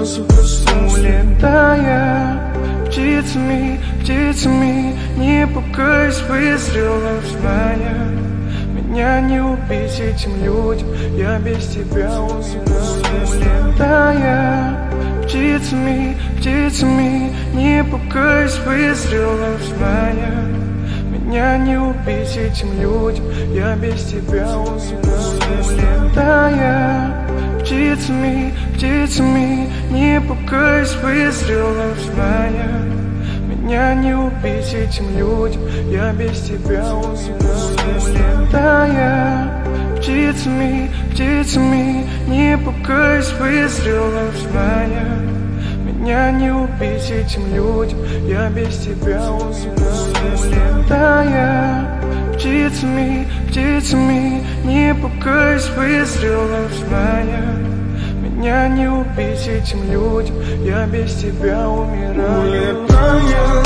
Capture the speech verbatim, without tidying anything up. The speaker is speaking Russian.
улетая птицами, птицами, не пугайся выстрелов, зная меня не убить этим людям, я без тебя умираю. Улетая птицами, птицами, не пугайся выстрелов, зная меня не убить этим людям, я без тебя умираю. Улетая птицами, птицами, не пугайся выстрелов, зная меня не убить этим людям, я без тебя умираю. Улетая птицами, птицами, не пугайся выстрелов, зная меня не убить этим людям, я без тебя умираю. Улетая птицами, птицами, не пугайся выстрелов, зная меня не убить этим людям, я без тебя умираю. Улетая